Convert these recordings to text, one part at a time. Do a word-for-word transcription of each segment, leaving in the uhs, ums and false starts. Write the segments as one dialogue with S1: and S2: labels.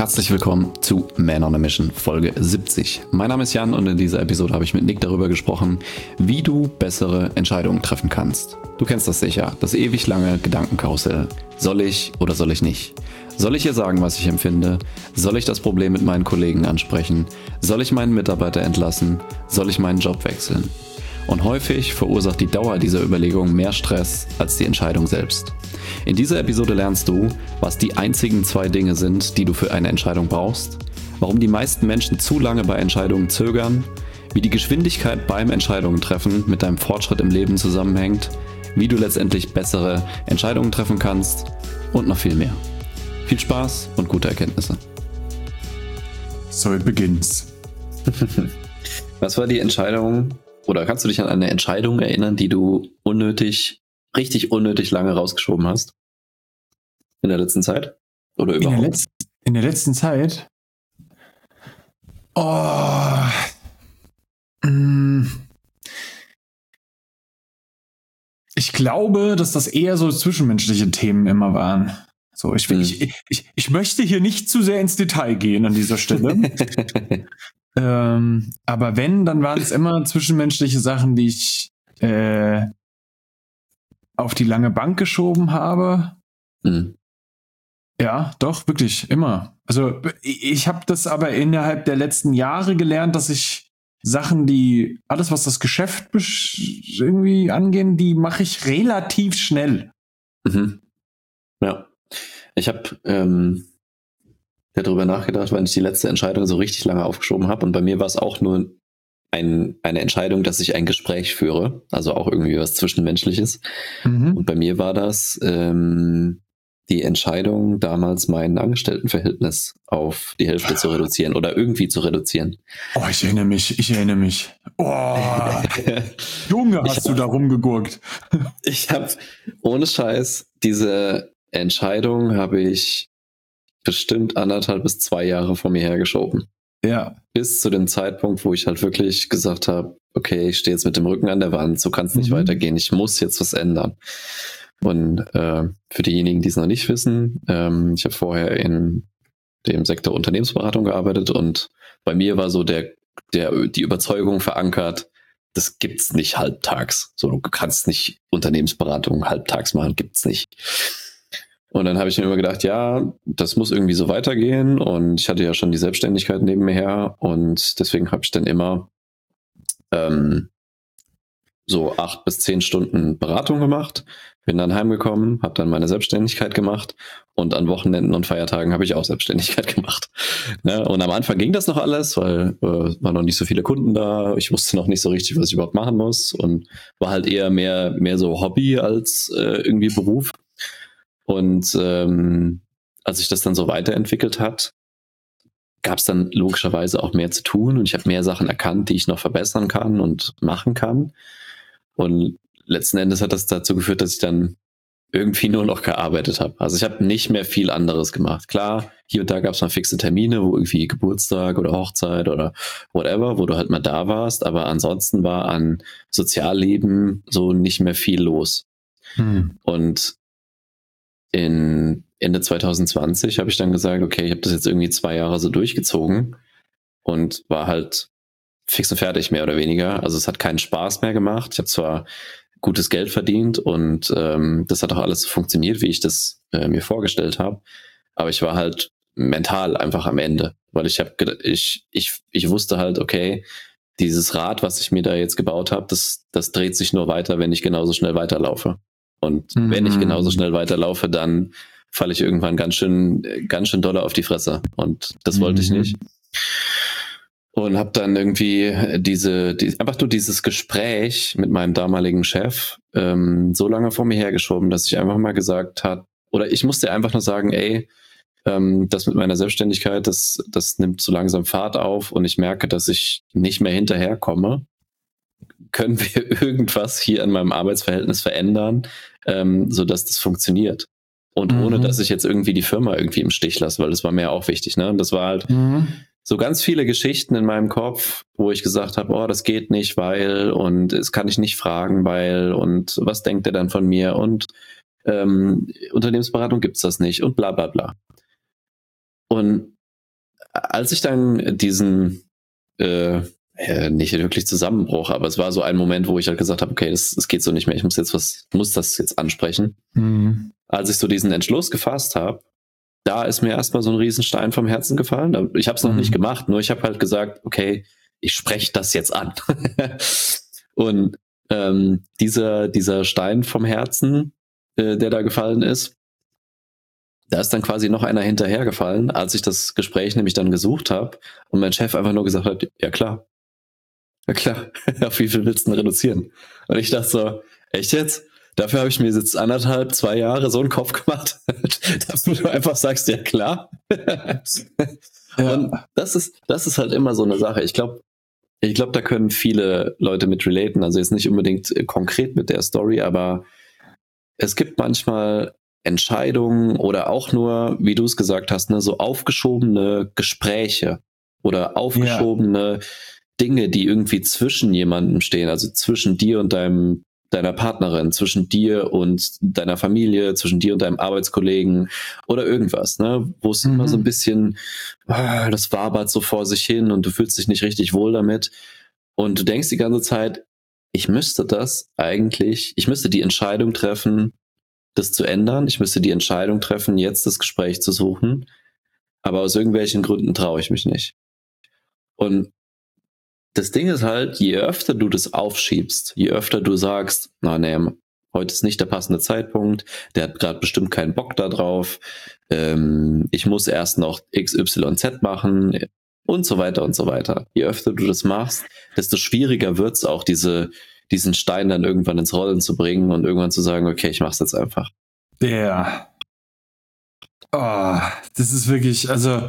S1: Herzlich willkommen zu Man on a Mission Folge siebzig. Mein Name ist Jan und in dieser Episode habe ich mit Nick darüber gesprochen, wie du bessere Entscheidungen treffen kannst. Du kennst das sicher, das ewig lange Gedankenkarussell. Soll ich oder soll ich nicht? Soll ich ihr sagen, was ich empfinde? Soll ich das Problem mit meinen Kollegen ansprechen? Soll ich meinen Mitarbeiter entlassen? Soll ich meinen Job wechseln? Und häufig verursacht die Dauer dieser Überlegung mehr Stress als die Entscheidung selbst. In dieser Episode lernst du, was die einzigen zwei Dinge sind, die du für eine Entscheidung brauchst, warum die meisten Menschen zu lange bei Entscheidungen zögern, wie die Geschwindigkeit beim Entscheidungen treffen mit deinem Fortschritt im Leben zusammenhängt, wie du letztendlich bessere Entscheidungen treffen kannst und noch viel mehr. Viel Spaß und gute Erkenntnisse.
S2: So it begins.
S1: Was war die Entscheidung, oder kannst du dich an eine Entscheidung erinnern, die du unnötig, richtig unnötig lange rausgeschoben hast? In der letzten Zeit? Oder überhaupt?
S2: In der, Letz- in der letzten Zeit? Oh. Mm. Ich glaube, dass das eher so zwischenmenschliche Themen immer waren. So, ich, will, hm. ich, ich, ich möchte hier nicht zu sehr ins Detail gehen an dieser Stelle. ähm, aber wenn, dann waren es immer zwischenmenschliche Sachen, die ich äh, auf die lange Bank geschoben habe. Hm. Ja, doch, wirklich, immer. Also ich habe das aber innerhalb der letzten Jahre gelernt, dass ich Sachen, die, alles was das Geschäft besch- irgendwie angehen, die mache ich relativ schnell.
S1: Mhm. Ja. Ich habe ähm, darüber nachgedacht, weil ich die letzte Entscheidung so richtig lange aufgeschoben habe. Und bei mir war es auch nur ein, eine Entscheidung, dass ich ein Gespräch führe. Also auch irgendwie was Zwischenmenschliches. Mhm. Und bei mir war das ähm, die Entscheidung, damals mein Angestelltenverhältnis auf die Hälfte zu reduzieren oder irgendwie zu reduzieren.
S2: Oh, ich erinnere mich, ich erinnere mich. Oh, Junge, hast hab, du da rumgegurkt.
S1: Ich habe, ohne Scheiß, diese Entscheidung habe ich bestimmt anderthalb bis zwei Jahre vor mir hergeschoben.
S2: Ja.
S1: Bis zu dem Zeitpunkt, wo ich halt wirklich gesagt habe, okay, ich stehe jetzt mit dem Rücken an der Wand, so kann es nicht mhm. weitergehen, ich muss jetzt was ändern. Und äh, für diejenigen, die es noch nicht wissen, ähm, ich habe vorher in dem Sektor Unternehmensberatung gearbeitet und bei mir war so der, der die Überzeugung verankert, das gibt's nicht halbtags. So, du kannst nicht Unternehmensberatung halbtags machen, gibt's nicht. Und dann habe ich mir immer gedacht, ja, das muss irgendwie so weitergehen. Und ich hatte ja schon die Selbstständigkeit neben mir her. Und deswegen habe ich dann immer ähm, so acht bis zehn Stunden Beratung gemacht. Bin dann heimgekommen, habe dann meine Selbstständigkeit gemacht. Und an Wochenenden und Feiertagen habe ich auch Selbstständigkeit gemacht. Ne? Und am Anfang ging das noch alles, weil äh, waren noch nicht so viele Kunden da. Ich wusste noch nicht so richtig, was ich überhaupt machen muss. Und war halt eher mehr, mehr so Hobby als äh, irgendwie Beruf. Und ähm, als sich das dann so weiterentwickelt hat, gab es dann logischerweise auch mehr zu tun und ich habe mehr Sachen erkannt, die ich noch verbessern kann und machen kann. Und letzten Endes hat das dazu geführt, dass ich dann irgendwie nur noch gearbeitet habe. Also ich habe nicht mehr viel anderes gemacht. Klar, hier und da gab es mal fixe Termine, wo irgendwie Geburtstag oder Hochzeit oder whatever, wo du halt mal da warst, aber ansonsten war an Sozialleben so nicht mehr viel los. Hm. Und in Ende zwanzig zwanzig habe ich dann gesagt, okay, ich habe das jetzt irgendwie zwei Jahre so durchgezogen und war halt fix und fertig, mehr oder weniger. Also es hat keinen Spaß mehr gemacht. Ich habe zwar gutes Geld verdient und ähm, das hat auch alles so funktioniert, wie ich das äh, mir vorgestellt habe, aber ich war halt mental einfach am Ende, weil ich habe ich ich ich wusste halt, okay, dieses Rad, was ich mir da jetzt gebaut habe, das das dreht sich nur weiter, wenn ich genauso schnell weiterlaufe. Und mhm. wenn ich genauso schnell weiterlaufe, dann falle ich irgendwann ganz schön, ganz schön doll auf die Fresse. Und das wollte mhm. ich nicht. Und habe dann irgendwie diese, die, einfach nur dieses Gespräch mit meinem damaligen Chef ähm, so lange vor mir hergeschoben, dass ich einfach mal gesagt habe, oder ich musste einfach nur sagen, ey, ähm, das mit meiner Selbstständigkeit, das, das nimmt so langsam Fahrt auf und ich merke, dass ich nicht mehr hinterherkomme. Können wir irgendwas hier an meinem Arbeitsverhältnis verändern, ähm, sodass das funktioniert? Und mhm. ohne, dass ich jetzt irgendwie die Firma irgendwie im Stich lasse, weil das war mir auch wichtig. Ne? Und das war halt mhm. so ganz viele Geschichten in meinem Kopf, wo ich gesagt habe, oh, das geht nicht, weil und es kann ich nicht fragen, weil und was denkt er dann von mir und ähm, Unternehmensberatung gibt's das nicht und bla bla bla. Und als ich dann diesen, äh, äh, nicht wirklich Zusammenbruch, aber es war so ein Moment, wo ich halt gesagt habe, okay, das, das geht so nicht mehr, ich muss jetzt was, muss das jetzt ansprechen. Mhm. Als ich so diesen Entschluss gefasst habe, da ist mir erstmal so ein Riesenstein vom Herzen gefallen. Ich habe es noch mhm. nicht gemacht, nur ich habe halt gesagt, okay, ich spreche das jetzt an. Und ähm, dieser, dieser Stein vom Herzen, äh, der da gefallen ist, da ist dann quasi noch einer hinterhergefallen, als ich das Gespräch nämlich dann gesucht habe und mein Chef einfach nur gesagt hat, ja klar, ja klar, auf wie viel willst du denn reduzieren? Und ich dachte so, echt jetzt? Dafür habe ich mir jetzt anderthalb, zwei Jahre so einen Kopf gemacht, dass du einfach sagst, ja klar. Ja. Und das ist, das ist halt immer so eine Sache. Ich glaube, ich glaube, da können viele Leute mit relaten, also jetzt nicht unbedingt konkret mit der Story, aber es gibt manchmal Entscheidungen oder auch nur, wie du es gesagt hast, ne, so aufgeschobene Gespräche oder aufgeschobene ja. Dinge, die irgendwie zwischen jemandem stehen, also zwischen dir und deinem deiner Partnerin, zwischen dir und deiner Familie, zwischen dir und deinem Arbeitskollegen oder irgendwas, ne, wo es mhm. immer so ein bisschen, ah, das wabert so vor sich hin und du fühlst dich nicht richtig wohl damit und du denkst die ganze Zeit, ich müsste das eigentlich, ich müsste die Entscheidung treffen, das zu ändern, ich müsste die Entscheidung treffen, jetzt das Gespräch zu suchen, aber aus irgendwelchen Gründen traue ich mich nicht. Und das Ding ist halt, je öfter du das aufschiebst, je öfter du sagst, na nee, heute ist nicht der passende Zeitpunkt, der hat gerade bestimmt keinen Bock da drauf, ähm, ich muss erst noch X Y Z machen und so weiter und so weiter. Je öfter du das machst, desto schwieriger wird's auch, diese, diesen Stein dann irgendwann ins Rollen zu bringen und irgendwann zu sagen, okay, ich mach's jetzt einfach.
S2: Ja. Oh, das ist wirklich, also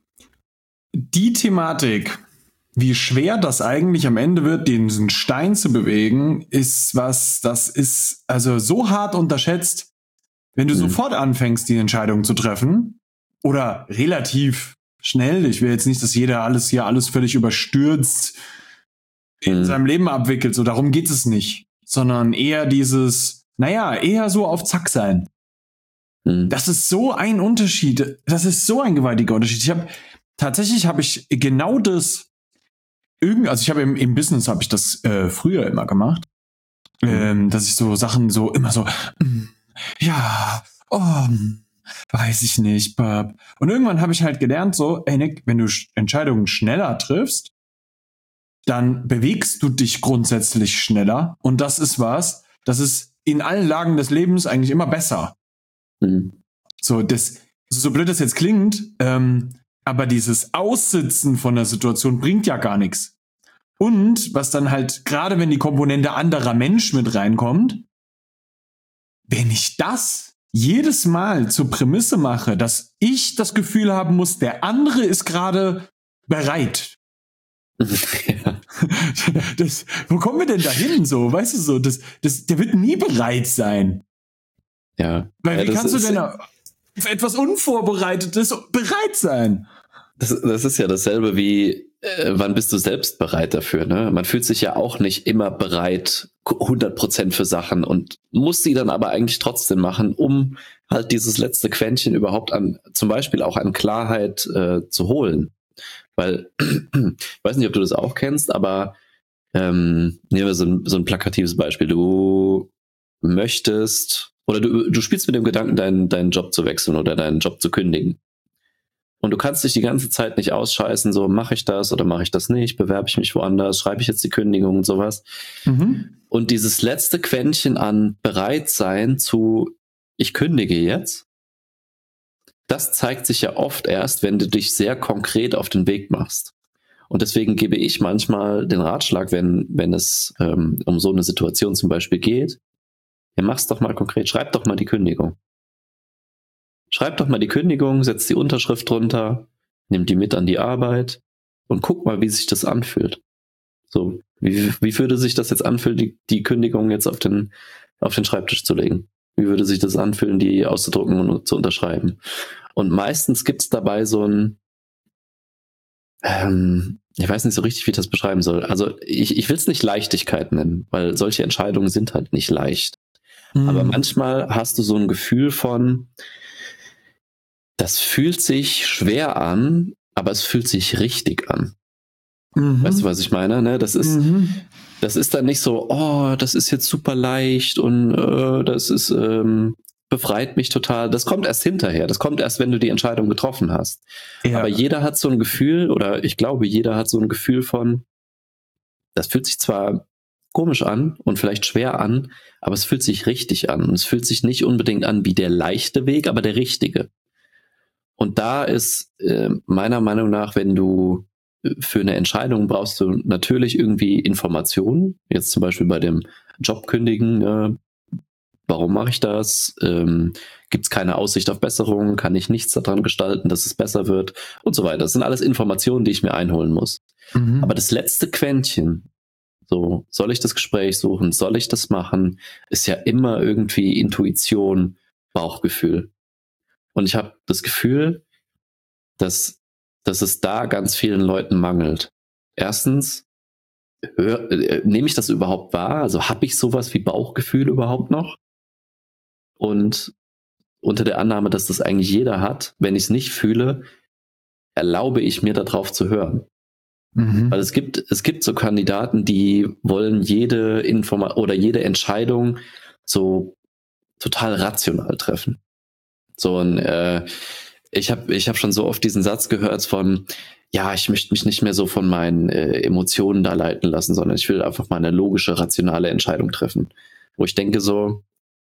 S2: die Thematik, wie schwer das eigentlich am Ende wird, diesen Stein zu bewegen, ist was, das ist also so hart unterschätzt, wenn du mhm. sofort anfängst, die Entscheidung zu treffen oder relativ schnell. Ich will jetzt nicht, dass jeder alles hier alles völlig überstürzt mhm. in seinem Leben abwickelt. So, darum geht es nicht, sondern eher dieses, naja, eher so auf Zack sein. Mhm. Das ist so ein Unterschied. Das ist so ein gewaltiger Unterschied. Ich habe tatsächlich habe ich genau das Irgend, also ich habe im, im Business habe ich das äh, früher immer gemacht, mhm. ähm, dass ich so Sachen so immer so, mm, ja, oh, weiß ich nicht, Bab. Und irgendwann habe ich halt gelernt so, ey Nick, wenn du Entscheidungen schneller triffst, dann bewegst du dich grundsätzlich schneller und das ist was, das ist in allen Lagen des Lebens eigentlich immer besser. Mhm. So, das, so blöd das jetzt klingt, ähm, aber dieses Aussitzen von der Situation bringt ja gar nichts. Und was dann halt, gerade wenn die Komponente anderer Mensch mit reinkommt, wenn ich das jedes Mal zur Prämisse mache, dass ich das Gefühl haben muss, der andere ist gerade bereit. Ja. Das, wo kommen wir denn da hin so? Weißt du so, das, das, der wird nie bereit sein.
S1: Ja.
S2: Weil
S1: ja,
S2: wie kannst du denn auf etwas Unvorbereitetes bereit sein?
S1: Das, das ist ja dasselbe wie, äh, wann bist du selbst bereit dafür, ne? Man fühlt sich ja auch nicht immer bereit, hundert Prozent für Sachen und muss sie dann aber eigentlich trotzdem machen, um halt dieses letzte Quäntchen überhaupt an, zum Beispiel auch an Klarheit äh, zu holen. Weil, ich weiß nicht, ob du das auch kennst, aber ähm, nehmen wir so ein, so ein plakatives Beispiel. Du möchtest, oder du, du spielst mit dem Gedanken, deinen, deinen Job zu wechseln oder deinen Job zu kündigen. Und du kannst dich die ganze Zeit nicht ausscheißen, so mache ich das oder mache ich das nicht, bewerbe ich mich woanders, schreibe ich jetzt die Kündigung und sowas. Mhm. Und dieses letzte Quäntchen an Bereitsein zu, ich kündige jetzt, das zeigt sich ja oft erst, wenn du dich sehr konkret auf den Weg machst. Und deswegen gebe ich manchmal den Ratschlag, wenn, wenn es ähm, um so eine Situation zum Beispiel geht, ja, mach's doch mal konkret, schreib doch mal die Kündigung. Schreib doch mal die Kündigung, setz die Unterschrift drunter, nimm die mit an die Arbeit und guck mal, wie sich das anfühlt. So, wie, wie würde sich das jetzt anfühlen, die, die Kündigung jetzt auf den, auf den Schreibtisch zu legen? Wie würde sich das anfühlen, die auszudrucken und zu unterschreiben? Und meistens gibt's dabei so ein, ähm, ich weiß nicht so richtig, wie ich das beschreiben soll. Also ich, ich will es nicht Leichtigkeit nennen, weil solche Entscheidungen sind halt nicht leicht. Mhm. Aber manchmal hast du so ein Gefühl von, das fühlt sich schwer an, aber es fühlt sich richtig an. Mhm. Weißt du, was ich meine? Ne? Das ist, mhm. das ist dann nicht so, oh, das ist jetzt super leicht und äh, das ist ähm, befreit mich total. Das kommt erst hinterher. Das kommt erst, wenn du die Entscheidung getroffen hast. Ja. Aber jeder hat so ein Gefühl, oder ich glaube, jeder hat so ein Gefühl von, das fühlt sich zwar komisch an und vielleicht schwer an, aber es fühlt sich richtig an. Und es fühlt sich nicht unbedingt an wie der leichte Weg, aber der richtige. Und da ist äh, meiner Meinung nach, wenn du für eine Entscheidung brauchst du natürlich irgendwie Informationen. Jetzt zum Beispiel bei dem Job kündigen, äh, warum mache ich das? Ähm, gibt es keine Aussicht auf Besserung? Kann ich nichts daran gestalten, dass es besser wird? Und so weiter. Das sind alles Informationen, die ich mir einholen muss. Mhm. Aber das letzte Quäntchen, so, soll ich das Gespräch suchen? Soll ich das machen? Ist ja immer irgendwie Intuition, Bauchgefühl. Und ich habe das Gefühl, dass, dass es da ganz vielen Leuten mangelt. Erstens, hör, äh, nehme ich das überhaupt wahr? Also habe ich sowas wie Bauchgefühl überhaupt noch? Und unter der Annahme, dass das eigentlich jeder hat, wenn ich es nicht fühle, erlaube ich mir darauf zu hören. Mhm. Weil es gibt, es gibt so Kandidaten, die wollen jede Informa- oder jede Entscheidung so total rational treffen. So ein, äh, ich habe ich hab schon so oft diesen Satz gehört von, ja, ich möchte mich nicht mehr so von meinen äh, Emotionen da leiten lassen, sondern ich will einfach mal eine logische, rationale Entscheidung treffen. Wo ich denke so,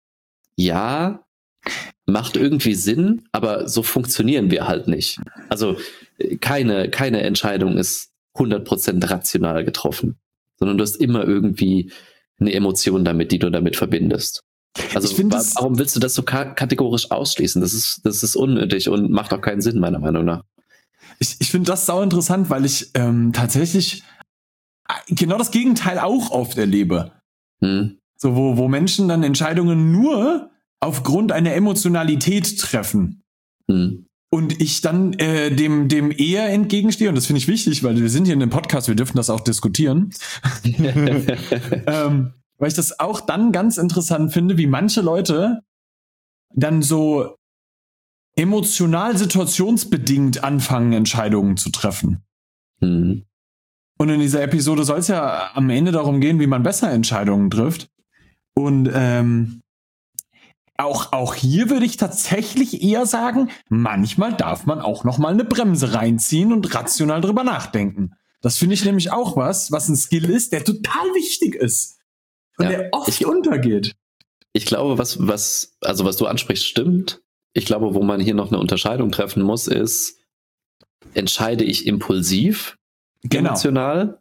S1: ja, macht irgendwie Sinn, aber so funktionieren wir halt nicht. Also keine, keine Entscheidung ist hundert Prozent rational getroffen, sondern du hast immer irgendwie eine Emotion damit, die du damit verbindest. Also
S2: ich
S1: wa- warum willst du das so ka- kategorisch ausschließen? Das ist, das ist unnötig und macht auch keinen Sinn, meiner Meinung nach.
S2: Ich, ich finde das sau interessant, weil ich ähm, tatsächlich genau das Gegenteil auch oft erlebe. Hm. So, wo, wo Menschen dann Entscheidungen nur aufgrund einer Emotionalität treffen. Hm. Und ich dann äh, dem, dem eher entgegenstehe, und das finde ich wichtig, weil wir sind hier in einem Podcast, wir dürfen das auch diskutieren. ähm, weil ich das auch dann ganz interessant finde, wie manche Leute dann so emotional situationsbedingt anfangen, Entscheidungen zu treffen. Mhm. Und in dieser Episode soll es ja am Ende darum gehen, wie man besser Entscheidungen trifft. Und ähm, auch, auch hier würde ich tatsächlich eher sagen, manchmal darf man auch noch mal eine Bremse reinziehen und rational drüber nachdenken. Das finde ich nämlich auch was, was ein Skill ist, der total wichtig ist. Und ja, der oft ich, untergeht.
S1: Ich glaube, was, was, also was du ansprichst, stimmt. Ich glaube, wo man hier noch eine Unterscheidung treffen muss, ist, entscheide ich impulsiv, genau. emotional,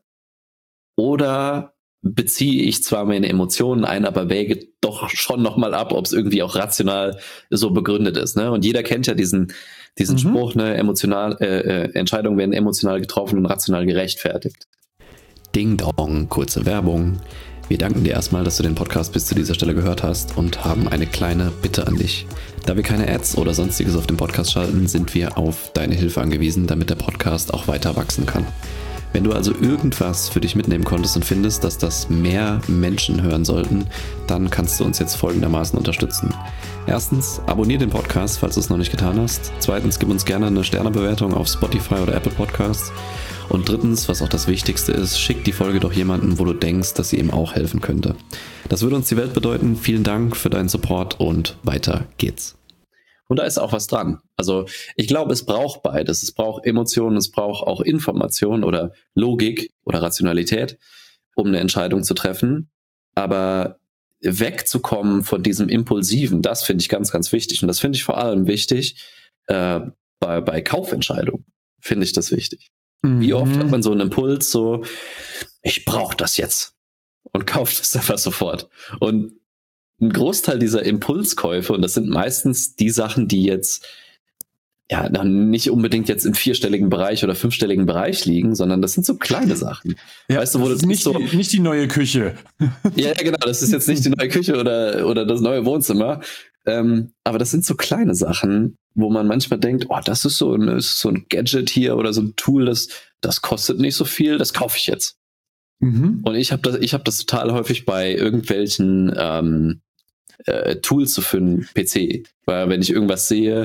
S1: oder beziehe ich zwar meine Emotionen ein, aber wäge doch schon nochmal ab, ob es irgendwie auch rational so begründet ist. Ne? Und jeder kennt ja diesen, diesen mhm. Spruch, ne, emotional, äh, Entscheidungen werden emotional getroffen und rational gerechtfertigt.
S3: Ding Dong, kurze Werbung. Wir danken dir erstmal, dass du den Podcast bis zu dieser Stelle gehört hast und haben eine kleine Bitte an dich. Da wir keine Ads oder sonstiges auf dem Podcast schalten, sind wir auf deine Hilfe angewiesen, damit der Podcast auch weiter wachsen kann. Wenn du also irgendwas für dich mitnehmen konntest und findest, dass das mehr Menschen hören sollten, dann kannst du uns jetzt folgendermaßen unterstützen. Erstens, abonniere den Podcast, falls du es noch nicht getan hast. Zweitens, gib uns gerne eine Sternebewertung auf Spotify oder Apple Podcasts. Und drittens, was auch das Wichtigste ist, schick die Folge doch jemanden, wo du denkst, dass sie ihm auch helfen könnte. Das würde uns die Welt bedeuten. Vielen Dank für deinen Support und weiter geht's.
S1: Und da ist auch was dran. Also ich glaube, es braucht beides. Es braucht Emotionen, es braucht auch Information oder Logik oder Rationalität, um eine Entscheidung zu treffen. Aber wegzukommen von diesem Impulsiven, das finde ich ganz, ganz wichtig. Und das finde ich vor allem wichtig äh, bei, bei Kaufentscheidungen. Finde ich das wichtig. Mhm. Wie oft hat man so einen Impuls, so, ich brauche das jetzt und kauft es einfach sofort. Und ein Großteil dieser Impulskäufe, und das sind meistens die Sachen, die jetzt ja nicht unbedingt jetzt im vierstelligen Bereich oder fünfstelligen Bereich liegen, sondern das sind so kleine Sachen.
S2: Ja, weißt du, wo das ist nicht, so, die, nicht die neue Küche.
S1: Ja, genau, das ist jetzt nicht die neue Küche oder, oder das neue Wohnzimmer. Ähm, aber das sind so kleine Sachen, wo man manchmal denkt, oh, das ist so ein, ist so ein Gadget hier oder so ein Tool, das, das kostet nicht so viel, das kaufe ich jetzt. Mhm. Und ich habe das, ich habe das total häufig bei irgendwelchen ähm, äh, Tools so für einen P C. Weil wenn ich irgendwas sehe,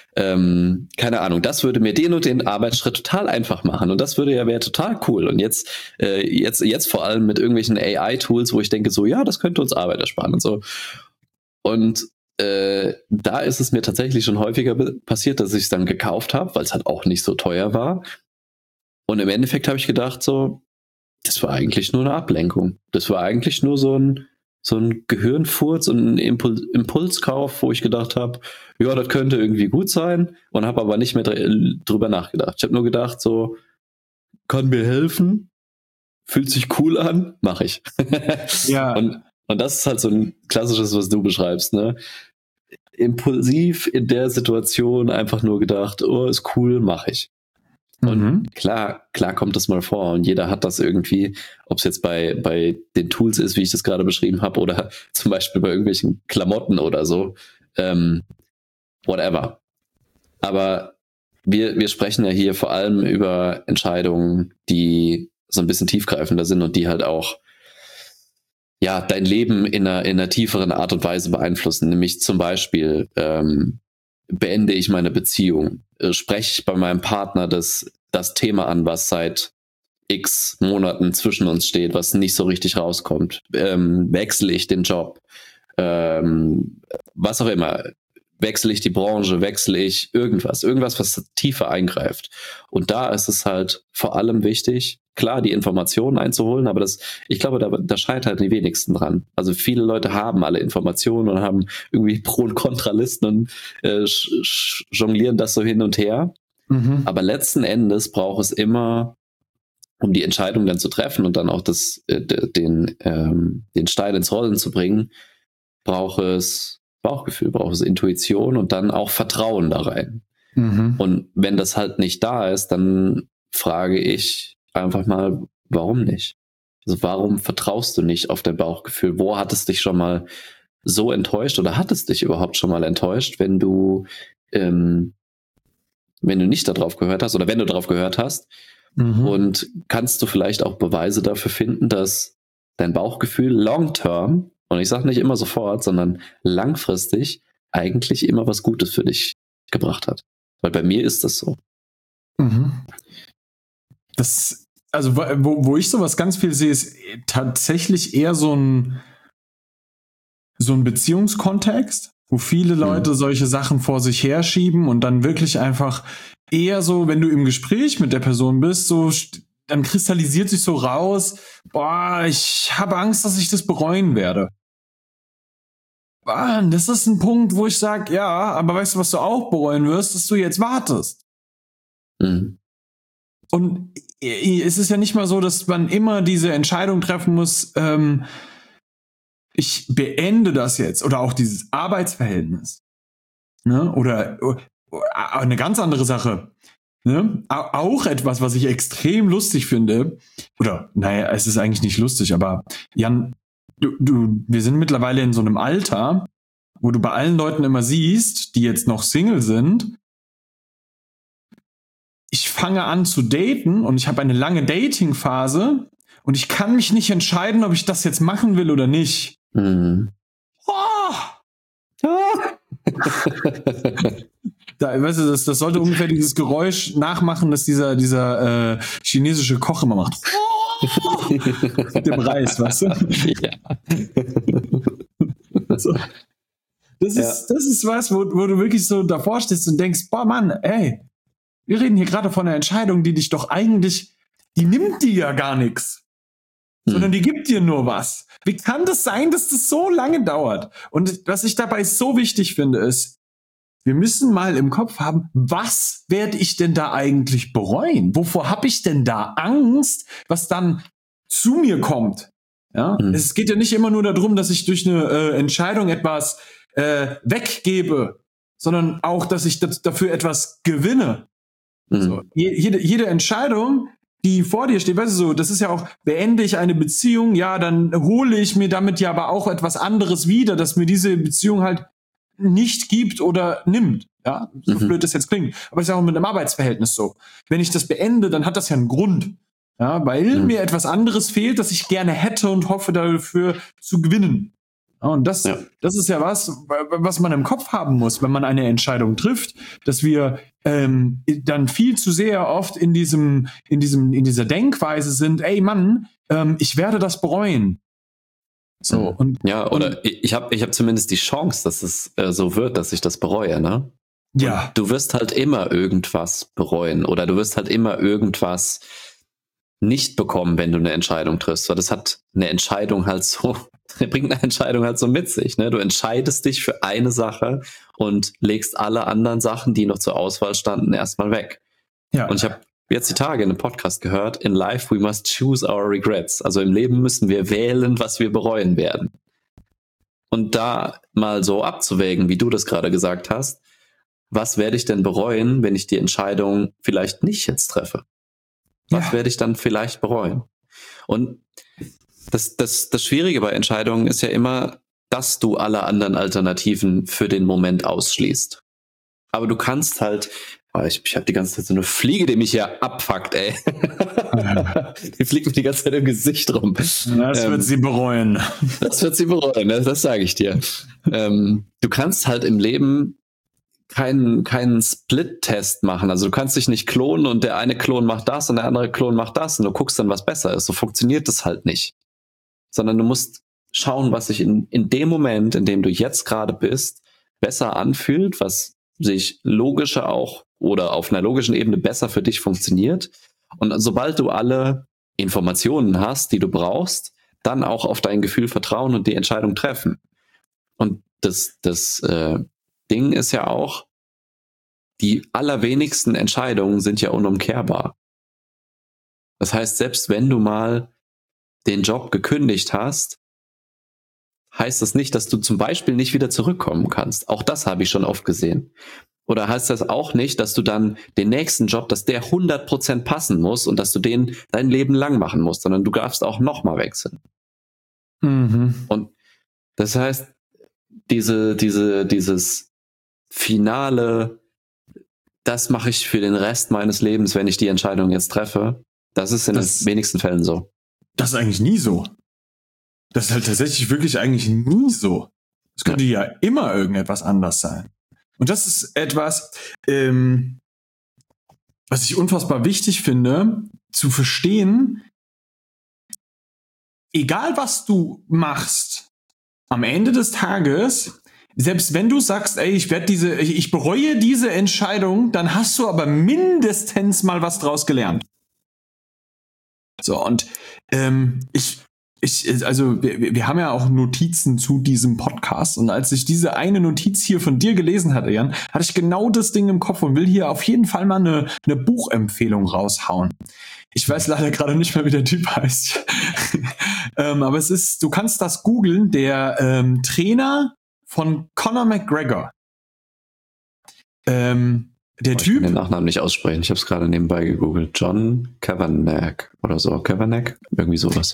S1: ähm, keine Ahnung, das würde mir den und den Arbeitsschritt total einfach machen und das würde ja wäre total cool. Und jetzt, äh, jetzt, jetzt vor allem mit irgendwelchen A I-Tools, wo ich denke so, ja, das könnte uns Arbeit ersparen und so. Und äh, da ist es mir tatsächlich schon häufiger be- passiert, dass ich es dann gekauft habe, weil es halt auch nicht so teuer war. Und im Endeffekt habe ich gedacht so, das war eigentlich nur eine Ablenkung. Das war eigentlich nur so ein so ein Gehirnfurz und ein Impul- Impulskauf, wo ich gedacht habe, ja, das könnte irgendwie gut sein und habe aber nicht mehr dr- drüber nachgedacht. Ich habe nur gedacht, so, kann mir helfen, fühlt sich cool an, mache ich.
S2: Ja.
S1: und, und das ist halt so ein klassisches, was du beschreibst, ne? Impulsiv in der Situation einfach nur gedacht, oh, ist cool, mache ich. Und
S2: Mhm.
S1: klar, klar kommt das mal vor und jeder hat das irgendwie, ob es jetzt bei, bei den Tools ist, wie ich das gerade beschrieben habe, oder zum Beispiel bei irgendwelchen Klamotten oder so, ähm, whatever. Aber wir, wir sprechen ja hier vor allem über Entscheidungen, die so ein bisschen tiefgreifender sind und die halt auch ja dein Leben in einer, in einer tieferen Art und Weise beeinflussen. Nämlich zum Beispiel, ähm, beende ich meine Beziehung? Äh, spreche ich bei meinem Partner das, das Thema an, was seit x Monaten zwischen uns steht, was nicht so richtig rauskommt? Ähm, wechsle ich den Job? Ähm, was auch immer. Wechsle ich die Branche? Wechsle ich irgendwas? Irgendwas, was tiefer eingreift. Und da ist es halt vor allem wichtig, klar, die Informationen einzuholen, aber das, ich glaube, da, da scheitern die wenigsten dran. Also viele Leute haben alle Informationen und haben irgendwie Pro- und Kontralisten und äh, sch- jonglieren das so hin und her.
S2: Mhm.
S1: Aber letzten Endes braucht es immer, um die Entscheidung dann zu treffen und dann auch das, äh, den, ähm, den Stein ins Rollen zu bringen, braucht es Bauchgefühl, braucht es Intuition und dann auch Vertrauen da rein.
S2: Mhm.
S1: Und wenn das halt nicht da ist, dann frage ich einfach mal, warum nicht? Also warum vertraust du nicht auf dein Bauchgefühl? Wo hat es dich schon mal so enttäuscht oder hat es dich überhaupt schon mal enttäuscht, wenn du ähm, wenn du nicht darauf gehört hast oder wenn du darauf gehört hast?
S2: Mhm.
S1: Und kannst du vielleicht auch Beweise dafür finden, dass dein Bauchgefühl long term, und ich sage nicht immer sofort, sondern langfristig eigentlich immer was Gutes für dich gebracht hat? Weil bei mir ist das so.
S2: Mhm. Das, also wo, wo ich sowas ganz viel sehe, ist tatsächlich eher so ein so ein Beziehungskontext, wo viele Leute mhm. solche Sachen vor sich herschieben und dann wirklich einfach eher so, wenn du im Gespräch mit der Person bist, so dann kristallisiert sich so raus, boah, ich habe Angst, dass ich das bereuen werde. Boah, das ist ein Punkt, wo ich sage, ja, aber weißt du, was du auch bereuen wirst, dass du jetzt wartest.
S1: Mhm.
S2: Und es ist ja nicht mal so, dass man immer diese Entscheidung treffen muss, ähm, ich beende das jetzt oder auch dieses Arbeitsverhältnis. Ne? Oder, oder eine ganz andere Sache. Ne? Auch etwas, was ich extrem lustig finde. Oder, naja, es ist eigentlich nicht lustig, aber Jan, du, du, wir sind mittlerweile in so einem Alter, wo du bei allen Leuten immer siehst, die jetzt noch Single sind, ich fange an zu daten und ich habe eine lange Dating-Phase und ich kann mich nicht entscheiden, ob ich das jetzt machen will oder nicht.
S1: Mhm.
S2: Oh! Oh! Da, weißt du, das, das sollte ungefähr dieses Geräusch nachmachen, das dieser, dieser äh, chinesische Koch immer macht. Oh! Mit dem Reis, weißt du?
S1: Ja.
S2: So. Das,
S1: Ja.
S2: ist, das ist was, wo, wo du wirklich so davor stehst und denkst, boah Mann, ey, wir reden hier gerade von einer Entscheidung, die dich doch eigentlich, die nimmt dir ja gar nichts, hm. sondern die gibt dir nur was. Wie kann das sein, dass das so lange dauert? Und was ich dabei so wichtig finde, ist, wir müssen mal im Kopf haben, was werde ich denn da eigentlich bereuen? Wovor habe ich denn da Angst, was dann zu mir kommt? Ja? Hm. Es geht ja nicht immer nur darum, dass ich durch eine äh, Entscheidung etwas äh, weggebe, sondern auch, dass ich das, dafür etwas gewinne. Mhm. So, jede, jede Entscheidung, die vor dir steht, weißt du so, das ist ja auch, beende ich eine Beziehung, ja, dann hole ich mir damit ja aber auch etwas anderes wieder, dass mir diese Beziehung halt nicht gibt oder nimmt. Ja, so mhm. blöd das jetzt klingt. Aber es ist ja auch mit einem Arbeitsverhältnis so. Wenn ich das beende, dann hat das ja einen Grund. Ja, weil mhm. mir etwas anderes fehlt, das ich gerne hätte und hoffe dafür zu gewinnen. Und das, ja. das ist ja was, was man im Kopf haben muss, wenn man eine Entscheidung trifft, dass wir ähm, dann viel zu sehr oft in diesem, in diesem, in dieser Denkweise sind, ey Mann, ähm, ich werde das bereuen.
S1: So, und, ja, oder und, ich habe ich hab zumindest die Chance, dass es äh, so wird, dass ich das bereue, ne?
S2: Ja.
S1: Und du wirst halt immer irgendwas bereuen oder du wirst halt immer irgendwas nicht bekommen, wenn du eine Entscheidung triffst, weil das hat eine Entscheidung halt so, bringt eine Entscheidung halt so mit sich, ne? Du entscheidest dich für eine Sache und legst alle anderen Sachen, die noch zur Auswahl standen, erstmal weg.
S2: Ja.
S1: Und ich habe jetzt die Tage in einem Podcast gehört, in life we must choose our regrets. Also im Leben müssen wir wählen, was wir bereuen werden. Und da mal so abzuwägen, wie du das gerade gesagt hast, was werde ich denn bereuen, wenn ich die Entscheidung vielleicht nicht jetzt treffe? Was ja. werde ich dann vielleicht bereuen? Und das, das, das Schwierige bei Entscheidungen ist ja immer, dass du alle anderen Alternativen für den Moment ausschließt. Aber du kannst halt, oh, ich, ich habe die ganze Zeit so eine Fliege, die mich hier abfuckt, ey. Die fliegt mir die ganze Zeit im Gesicht rum.
S2: Das ähm, wird sie bereuen.
S1: Das wird sie bereuen, das, das sage ich dir. ähm, du kannst halt im Leben keinen keinen Split-Test machen. Also du kannst dich nicht klonen und der eine Klon macht das und der andere Klon macht das und du guckst dann, was besser ist. So funktioniert das halt nicht. Sondern du musst schauen, was sich in, in dem Moment, in dem du jetzt gerade bist, besser anfühlt, was sich logischer auch oder auf einer logischen Ebene besser für dich funktioniert. Und sobald du alle Informationen hast, die du brauchst, dann auch auf dein Gefühl vertrauen und die Entscheidung treffen. Und das, das äh, Ding ist ja auch, die allerwenigsten Entscheidungen sind ja unumkehrbar. Das heißt, selbst wenn du mal den Job gekündigt hast, heißt das nicht, dass du zum Beispiel nicht wieder zurückkommen kannst. Auch das habe ich schon oft gesehen. Oder heißt das auch nicht, dass du dann den nächsten Job, dass der hundert Prozent passen muss und dass du den dein Leben lang machen musst, sondern du darfst auch nochmal wechseln.
S2: Mhm.
S1: Und das heißt, diese, diese, dieses Finale, das mache ich für den Rest meines Lebens, wenn ich die Entscheidung jetzt treffe, das ist in das, den wenigsten Fällen so.
S2: Das ist eigentlich nie so. Das ist halt tatsächlich wirklich eigentlich nie so. Es könnte ja. ja immer irgendetwas anders sein. Und das ist etwas, ähm, was ich unfassbar wichtig finde, zu verstehen, egal was du machst, am Ende des Tages, selbst wenn du sagst, ey, ich werde diese, ich, ich bereue diese Entscheidung, dann hast du aber mindestens mal was draus gelernt. So, und ähm, ich, ich, also wir, wir haben ja auch Notizen zu diesem Podcast und als ich diese eine Notiz hier von dir gelesen hatte, Jan, hatte ich genau das Ding im Kopf und will hier auf jeden Fall mal eine, eine Buchempfehlung raushauen. Ich weiß leider gerade nicht mehr, wie der Typ heißt. ähm, aber es ist, du kannst das googeln, der ähm, Trainer von Conor McGregor. Ähm, der
S1: oh,
S2: Typ.
S1: Ich kann den Nachnamen nicht aussprechen. Ich habe es gerade nebenbei gegoogelt. John Kavanagh oder so. Kavanagh? Irgendwie sowas.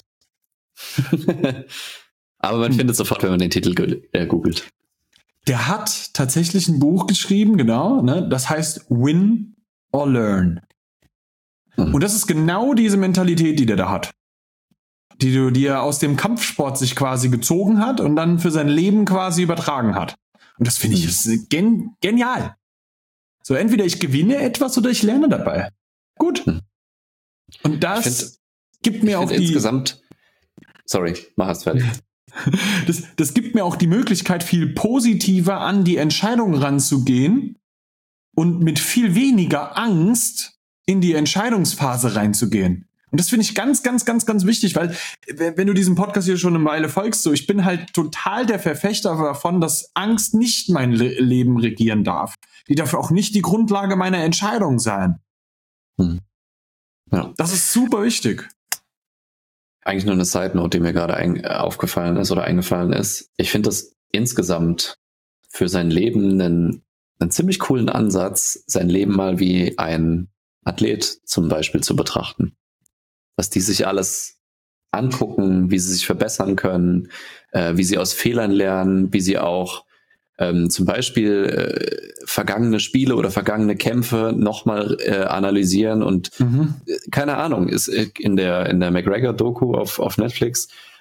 S1: Aber man hm. findet sofort, wenn man den Titel äh, googelt.
S2: Der hat tatsächlich ein Buch geschrieben, genau. Ne? Das heißt Win or Learn. Hm. Und das ist genau diese Mentalität, die der da hat. Die, du, die er aus dem Kampfsport sich quasi gezogen hat und dann für sein Leben quasi übertragen hat. Und das finde ich ist gen- genial. So, entweder ich gewinne etwas oder ich lerne dabei. Gut. Und das find, gibt mir auch die...
S1: Insgesamt... Sorry, mach es fertig.
S2: das, das gibt mir auch die Möglichkeit, viel positiver an die Entscheidung ranzugehen und mit viel weniger Angst in die Entscheidungsphase reinzugehen. Und das finde ich ganz, ganz, ganz, ganz wichtig, weil wenn du diesem Podcast hier schon eine Weile folgst, so ich bin halt total der Verfechter davon, dass Angst nicht mein Le- Leben regieren darf. Die darf auch nicht die Grundlage meiner Entscheidung sein.
S1: Hm. Ja.
S2: Das ist super wichtig.
S1: Eigentlich nur eine Side-Note, die mir gerade ein, aufgefallen ist oder eingefallen ist. Ich finde das insgesamt für sein Leben einen, einen ziemlich coolen Ansatz, sein Leben mal wie ein Athlet zum Beispiel zu betrachten. Was die sich alles angucken, wie sie sich verbessern können, äh, wie sie aus Fehlern lernen, wie sie auch ähm, zum Beispiel äh, vergangene Spiele oder vergangene Kämpfe nochmal äh, analysieren und mhm. äh, keine Ahnung, ist in der in der McGregor-Doku auf auf Netflix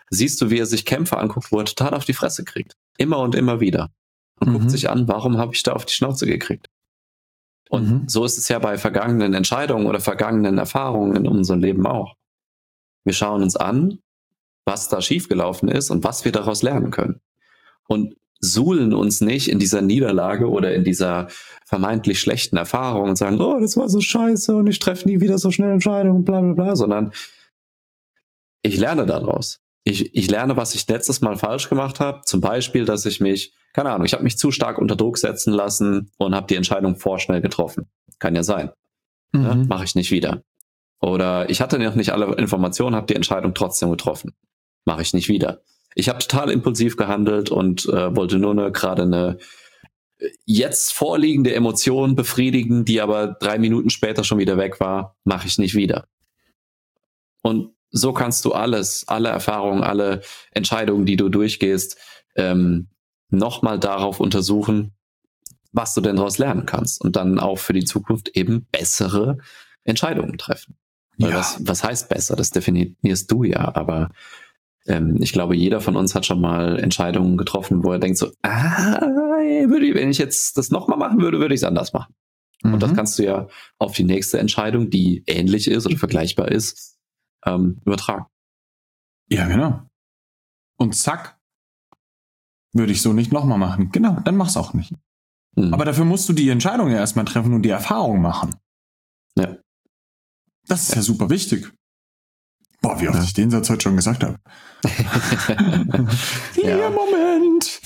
S1: siehst du, wie er sich Kämpfe anguckt, wo er total auf die Fresse kriegt. Immer und immer wieder. Und mhm. guckt sich an, warum habe ich da auf die Schnauze gekriegt? Und mhm. so ist es ja bei vergangenen Entscheidungen oder vergangenen Erfahrungen in unserem Leben auch. Wir schauen uns an, was da schiefgelaufen ist und was wir daraus lernen können. Und suhlen uns nicht in dieser Niederlage oder in dieser vermeintlich schlechten Erfahrung und sagen, oh, das war so scheiße und ich treffe nie wieder so schnell Entscheidungen, bla bla bla, sondern ich lerne daraus. Ich, ich lerne, was ich letztes Mal falsch gemacht habe. Zum Beispiel, dass ich mich, keine Ahnung, ich habe mich zu stark unter Druck setzen lassen und habe die Entscheidung vorschnell getroffen. Kann ja sein. Mhm. Ja, mache ich nicht wieder. Oder ich hatte noch nicht alle Informationen, habe die Entscheidung trotzdem getroffen. Mache ich nicht wieder. Ich habe total impulsiv gehandelt und äh, wollte nur eine, gerade eine jetzt vorliegende Emotion befriedigen, die aber drei Minuten später schon wieder weg war. Mache ich nicht wieder. Und so kannst du alles, alle Erfahrungen, alle Entscheidungen, die du durchgehst, ähm, nochmal darauf untersuchen, was du denn daraus lernen kannst und dann auch für die Zukunft eben bessere Entscheidungen treffen. Weil ja. was, was heißt besser? Das definierst du ja, aber ähm, ich glaube, jeder von uns hat schon mal Entscheidungen getroffen, wo er denkt so, ah, würde ich, wenn ich jetzt das nochmal machen würde, würde ich es anders machen. Mhm. Und das kannst du ja auf die nächste Entscheidung, die ähnlich ist oder vergleichbar ist, Ähm, übertragen.
S2: Ja, genau. Und zack, würde ich so nicht nochmal machen. Genau, dann mach's auch nicht. Mhm. Aber dafür musst du die Entscheidung ja erstmal treffen und die Erfahrung machen.
S1: Ja.
S2: Das ist ja, ja super wichtig. Boah, wie oft ja. ich den Satz heute schon gesagt habe. Hier,
S1: ja.
S2: Moment.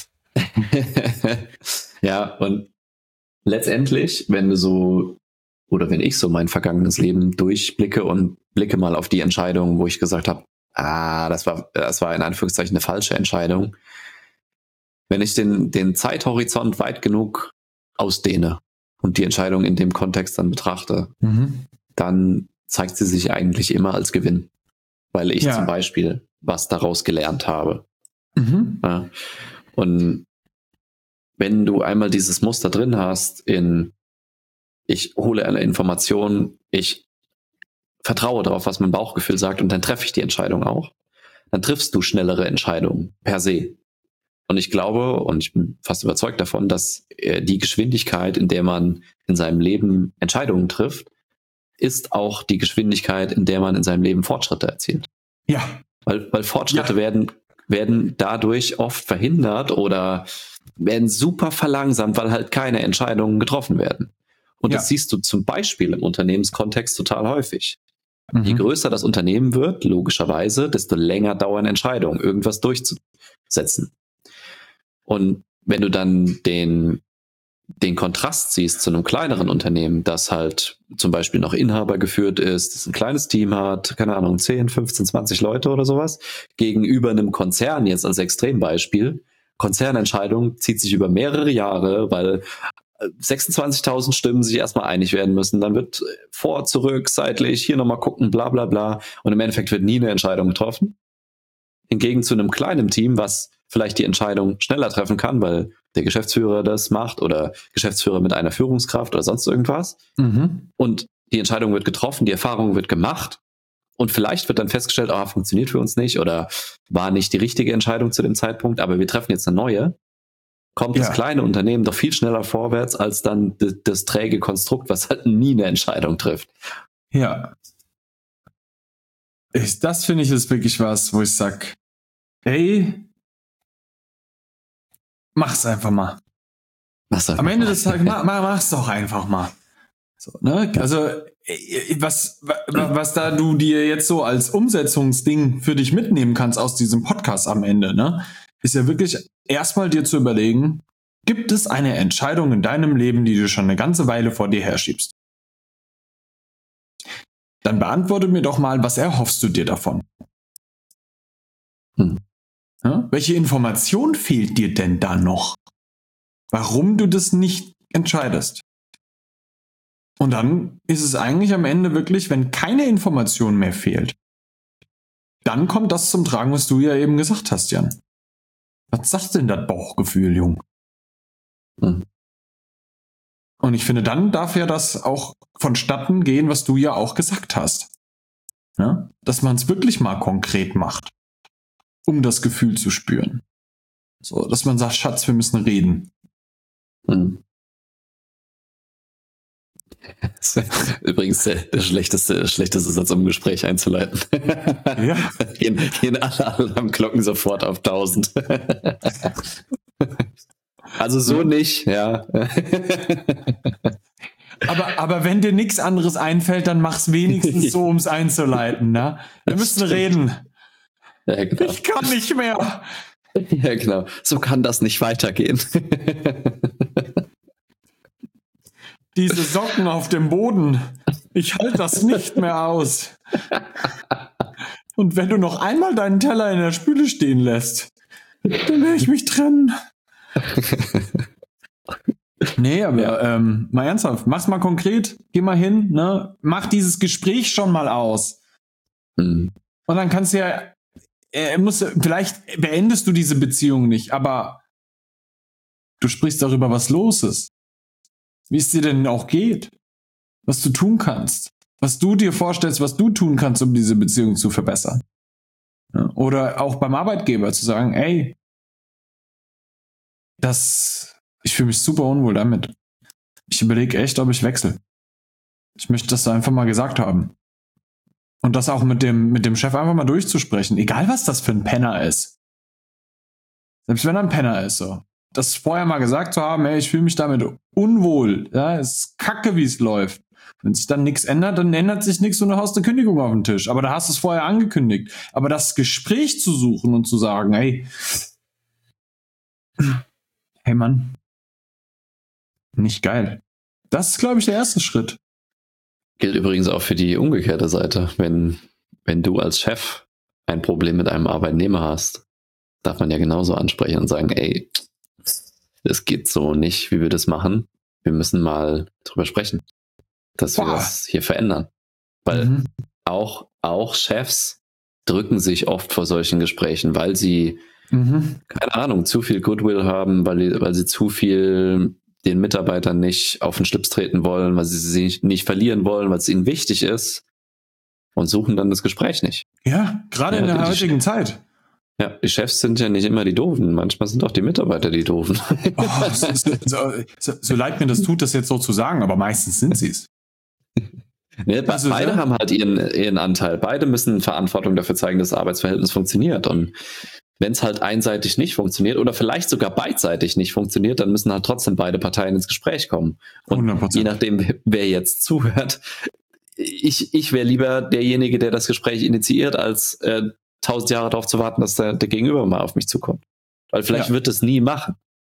S1: Ja, und letztendlich, wenn du so oder wenn ich so mein vergangenes Leben durchblicke und blicke mal auf die Entscheidung, wo ich gesagt habe, ah, das war, das war in Anführungszeichen eine falsche Entscheidung. Wenn ich den, den Zeithorizont weit genug ausdehne und die Entscheidung in dem Kontext dann betrachte, mhm. dann zeigt sie sich eigentlich immer als Gewinn, weil ich ja. zum Beispiel was daraus gelernt habe. Mhm. Ja. Und wenn du einmal dieses Muster drin hast in ich hole eine Information, ich vertraue darauf, was mein Bauchgefühl sagt und dann treffe ich die Entscheidung auch. Dann triffst du schnellere Entscheidungen per se. Und ich glaube, und ich bin fast überzeugt davon, dass die Geschwindigkeit, in der man in seinem Leben Entscheidungen trifft, ist auch die Geschwindigkeit, in der man in seinem Leben Fortschritte erzielt.
S2: Ja.
S1: Weil, weil Fortschritte ja. werden, werden dadurch oft verhindert oder werden super verlangsamt, weil halt keine Entscheidungen getroffen werden. Und ja. das siehst du zum Beispiel im Unternehmenskontext total häufig. Mhm. Je größer das Unternehmen wird, logischerweise, desto länger dauern Entscheidungen, irgendwas durchzusetzen. Und wenn du dann den, den Kontrast siehst zu einem kleineren Unternehmen, das halt zum Beispiel noch Inhaber geführt ist, das ein kleines Team hat, keine Ahnung, zehn, fünfzehn, zwanzig Leute oder sowas, gegenüber einem Konzern jetzt als Extrembeispiel, Konzernentscheidung zieht sich über mehrere Jahre, weil sechsundzwanzigtausend Stimmen sich erstmal einig werden müssen. Dann wird vor, zurück, seitlich, hier nochmal gucken, bla bla bla. Und im Endeffekt wird nie eine Entscheidung getroffen. Hingegen zu einem kleinen Team, was vielleicht die Entscheidung schneller treffen kann, weil der Geschäftsführer das macht oder Geschäftsführer mit einer Führungskraft oder sonst irgendwas. Mhm. Und die Entscheidung wird getroffen, die Erfahrung wird gemacht. Und vielleicht wird dann festgestellt, ah, funktioniert für uns nicht oder war nicht die richtige Entscheidung zu dem Zeitpunkt, aber wir treffen jetzt eine neue. Kommt ja. das kleine Unternehmen doch viel schneller vorwärts als dann das, das träge Konstrukt, was halt nie eine Entscheidung trifft.
S2: Ja. Ich, das finde ich ist wirklich was, wo ich sag, hey, mach's einfach mal. Mach's einfach Am Ende mal. des Tages, mach, mach's doch einfach mal. So, ne? Also, was, was da du dir jetzt so als Umsetzungsding für dich mitnehmen kannst aus diesem Podcast am Ende, ne? Ist ja wirklich erstmal dir zu überlegen, gibt es eine Entscheidung in deinem Leben, die du schon eine ganze Weile vor dir herschiebst? Dann beantworte mir doch mal, was erhoffst du dir davon? Hm. Ja? Welche Information fehlt dir denn da noch? Warum du das nicht entscheidest? Und dann ist es eigentlich am Ende wirklich, wenn keine Information mehr fehlt, dann kommt das zum Tragen, was du ja eben gesagt hast, Jan. Was sagt denn das Bauchgefühl, Jung? Hm. Und ich finde, dann darf ja das auch vonstatten gehen, was du ja auch gesagt hast. Ja? Dass man es wirklich mal konkret macht. um das Gefühl zu spüren. So, dass man sagt, Schatz, wir müssen reden.
S1: Hm. Übrigens der, der schlechteste, schlechteste Satz, um ein Gespräch einzuleiten.
S2: Ja.
S1: gehen, gehen alle Alarmglocken sofort auf tausend. Also so nicht, ja.
S2: Aber, aber wenn dir nichts anderes einfällt, dann mach's wenigstens so, um es einzuleiten. Ne? Wir
S1: Das
S2: müssen
S1: stimmt.
S2: reden.
S1: Ja, genau.
S2: Ich kann nicht mehr.
S1: Ja, genau. So kann das nicht weitergehen.
S2: Diese Socken auf dem Boden. Ich halte das nicht mehr aus. Und wenn du noch einmal deinen Teller in der Spüle stehen lässt, dann werde ich mich trennen. Nee, aber ja. ähm, mal ernsthaft, mach's mal konkret, geh mal hin, ne? Mach dieses Gespräch schon mal aus.
S1: Mhm.
S2: Und dann kannst du ja, äh, musst, vielleicht beendest du diese Beziehung nicht, aber du sprichst darüber, was los ist. Wie es dir denn auch geht. Was du tun kannst. Was du dir vorstellst, was du tun kannst, um diese Beziehung zu verbessern. Ja, oder auch beim Arbeitgeber zu sagen, ey, das, ich fühle mich super unwohl damit. Ich überlege echt, ob ich wechsle. Ich möchte das einfach mal gesagt haben. Und das auch mit dem, mit dem Chef einfach mal durchzusprechen. Egal, was das für ein Penner ist. Selbst wenn er ein Penner ist, so. Das vorher mal gesagt zu haben, ey, ich fühle mich damit unwohl. Ja, es ist kacke, wie es läuft. Wenn sich dann nichts ändert, dann ändert sich nichts und du hast eine Kündigung auf den Tisch. Aber da hast du es vorher angekündigt. Aber das Gespräch zu suchen und zu sagen, hey, hey Mann, nicht geil. Das ist, glaube ich, der erste Schritt.
S1: Gilt übrigens auch für die umgekehrte Seite. Wenn, wenn du als Chef ein Problem mit einem Arbeitnehmer hast, darf man ja genauso ansprechen und sagen, ey, das geht so nicht, wie wir das machen. Wir müssen mal drüber sprechen, dass wir Boah. das hier verändern. Weil mhm. auch, auch Chefs drücken sich oft vor solchen Gesprächen, weil sie, mhm. keine Ahnung, zu viel Goodwill haben, weil, weil sie zu viel den Mitarbeitern nicht auf den Schlips treten wollen, weil sie sie nicht, nicht verlieren wollen, weil es ihnen wichtig ist und suchen dann das Gespräch nicht.
S2: Ja, gerade ja, in der heutigen Zeit.
S1: Ja, die Chefs sind ja nicht immer die Doofen. Manchmal sind auch die Mitarbeiter die Doofen.
S2: Oh, so, so, so, so leid mir das tut, das jetzt so zu sagen, aber meistens sind sie es.
S1: Nee, also, beide ja. haben halt ihren, ihren Anteil. Beide müssen Verantwortung dafür zeigen, dass das Arbeitsverhältnis funktioniert. Und wenn es halt einseitig nicht funktioniert oder vielleicht sogar beidseitig nicht funktioniert, dann müssen halt trotzdem beide Parteien ins Gespräch kommen. Und hundert Prozent. Je nachdem, wer jetzt zuhört, ich, ich wäre lieber derjenige, der das Gespräch initiiert, als äh, tausend Jahre darauf zu warten, dass der, der Gegenüber mal auf mich zukommt. Weil vielleicht ja. wird es nie machen.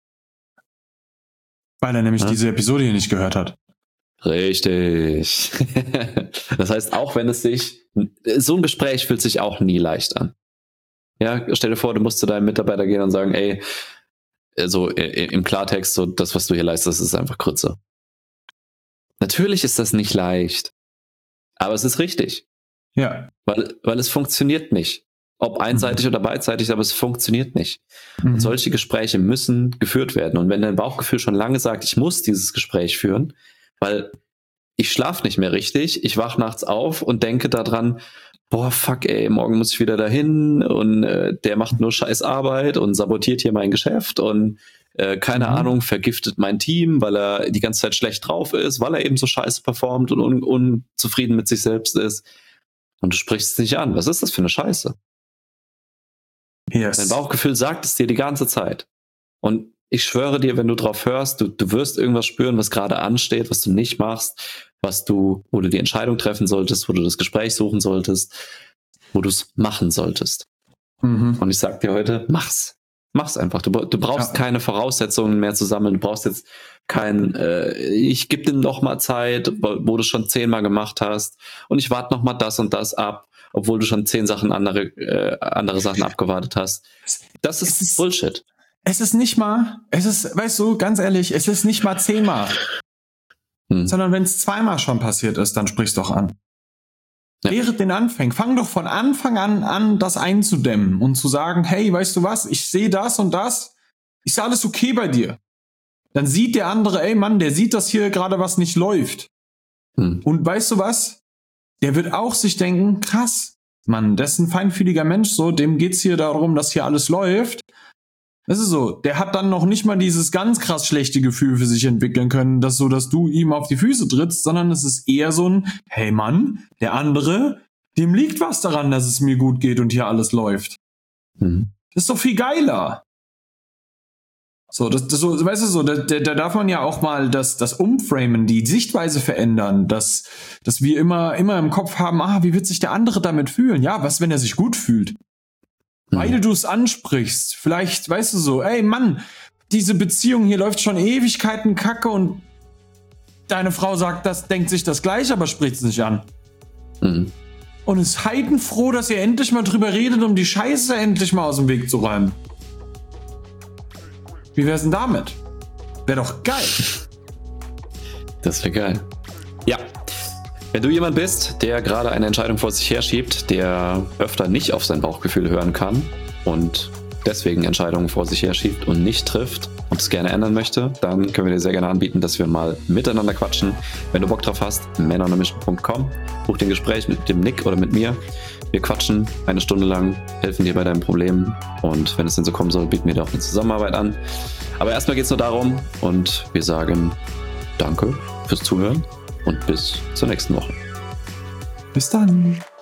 S2: Weil er nämlich ja? diese Episode hier nicht gehört hat.
S1: Richtig. Das heißt, auch wenn es sich, so ein Gespräch fühlt sich auch nie leicht an. Ja, stell dir vor, du musst zu deinem Mitarbeiter gehen und sagen, ey, so im Klartext, so das, was du hier leistest, ist einfach Grütze. Natürlich ist das nicht leicht, aber es ist richtig.
S2: Ja.
S1: Weil, weil es funktioniert nicht. Ob einseitig mhm. oder beidseitig, aber es funktioniert nicht. Mhm. Und solche Gespräche müssen geführt werden. Und wenn dein Bauchgefühl schon lange sagt, ich muss dieses Gespräch führen, weil ich schlafe nicht mehr richtig, ich wach nachts auf und denke daran, boah, fuck ey, morgen muss ich wieder dahin und äh, der macht nur scheiß Arbeit und sabotiert hier mein Geschäft und äh, keine mhm. Ahnung, vergiftet mein Team, weil er die ganze Zeit schlecht drauf ist, weil er eben so scheiße performt und un- unzufrieden mit sich selbst ist. Und du sprichst es nicht an. Was ist das für eine Scheiße?
S2: Yes.
S1: Dein Bauchgefühl sagt es dir die ganze Zeit. Und ich schwöre dir, wenn du drauf hörst, du, du wirst irgendwas spüren, was gerade ansteht, was du nicht machst, was du, wo du die Entscheidung treffen solltest, wo du das Gespräch suchen solltest, wo du es machen solltest. Mhm. Und ich sag dir heute, mach's. Mach's einfach. Du, du brauchst ja. keine Voraussetzungen mehr zu sammeln. Du brauchst jetzt kein, äh, ich gebe dir noch mal Zeit, wo, wo du schon zehnmal gemacht hast und ich warte noch mal das und das ab, obwohl du schon zehn Sachen andere, äh, andere Sachen abgewartet hast. Das ist, ist Bullshit.
S2: Es ist nicht mal, es ist, weißt du, ganz ehrlich, es ist nicht mal zehnmal. Hm. Sondern wenn es zweimal schon passiert ist, dann sprich's doch an. Ja. Während den Anfängen, fang doch von Anfang an an, das einzudämmen und zu sagen, hey, weißt du was, ich sehe das und das, ist ja alles okay bei dir. Dann sieht der andere, ey Mann, der sieht, dass hier gerade was nicht läuft. Hm. Und weißt du was? Der wird auch sich denken, krass, Mann, das ist ein feinfühliger Mensch, so, dem geht's hier darum, dass hier alles läuft. Das ist so, der hat dann noch nicht mal dieses ganz krass schlechte Gefühl für sich entwickeln können, dass so, dass du ihm auf die Füße trittst, sondern es ist eher so ein, hey Mann, der andere, dem liegt was daran, dass es mir gut geht und hier alles läuft. Mhm. Das ist doch viel geiler. So, das, das so, weißt du so, da, da darf man ja auch mal das, das Umframen, die Sichtweise verändern, dass, dass wir immer, immer im Kopf haben, ah, wie wird sich der andere damit fühlen? Ja, was, wenn er sich gut fühlt? Mhm. Weil du es ansprichst, vielleicht, weißt du so, ey Mann, diese Beziehung hier läuft schon Ewigkeiten kacke und deine Frau sagt das, denkt sich das gleich, aber spricht es nicht an. Mhm. Und ist heidenfroh, dass ihr endlich mal drüber redet, um die Scheiße endlich mal aus dem Weg zu räumen. Wie wär's denn damit? Wäre doch geil.
S1: Das wäre geil. Ja. Wenn du jemand bist, der gerade eine Entscheidung vor sich herschiebt, der öfter nicht auf sein Bauchgefühl hören kann und deswegen Entscheidungen vor sich herschiebt und nicht trifft und es gerne ändern möchte, dann können wir dir sehr gerne anbieten, dass wir mal miteinander quatschen. Wenn du Bock drauf hast, men on a mission punkt com, buch dir ein Gespräch mit dem Nick oder mit mir. Wir quatschen eine Stunde lang, helfen dir bei deinen Problemen und wenn es denn so kommen soll, bieten wir dir auch eine Zusammenarbeit an. Aber erstmal geht es nur darum und wir sagen danke fürs Zuhören und bis zur nächsten Woche.
S2: Bis dann.